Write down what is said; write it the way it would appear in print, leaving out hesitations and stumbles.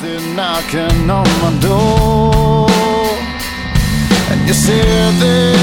somebody knocking on my door, and you said that